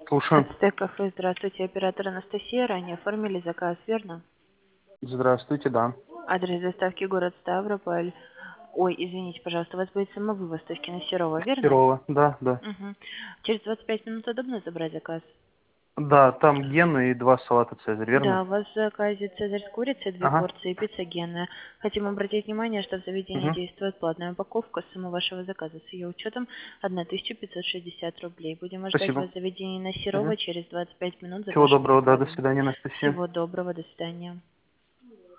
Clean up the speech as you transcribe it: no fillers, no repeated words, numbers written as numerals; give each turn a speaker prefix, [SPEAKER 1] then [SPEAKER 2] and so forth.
[SPEAKER 1] Слушаю.
[SPEAKER 2] Кафе, здравствуйте, оператор Анастасия. Ранее оформили заказ, верно?
[SPEAKER 1] Здравствуйте, да.
[SPEAKER 2] Адрес доставки город Ставрополь. Ой, извините, пожалуйста, у вас будет самовывоз точки на Серова, верно?
[SPEAKER 1] Перова, да, да.
[SPEAKER 2] Угу. Через 25 минут удобно забрать заказ?
[SPEAKER 1] Да, там гены и 2 салата Цезарь, верно?
[SPEAKER 2] Да, у вас в заказе цезарь с курицей, 2
[SPEAKER 1] Ага.
[SPEAKER 2] порции, пицца генная. Хотим обратить внимание, что в заведении
[SPEAKER 1] Угу.
[SPEAKER 2] действует платная упаковка. Сумма вашего заказа с ее учетом 1560 рублей. Будем ждать
[SPEAKER 1] Спасибо.
[SPEAKER 2] вас в заведении на
[SPEAKER 1] Угу.
[SPEAKER 2] Серова через 25 минут за
[SPEAKER 1] Всего
[SPEAKER 2] вашим
[SPEAKER 1] доброго, да, до
[SPEAKER 2] заказом.
[SPEAKER 1] свидания, Анастасия.
[SPEAKER 2] Всего доброго, до свидания.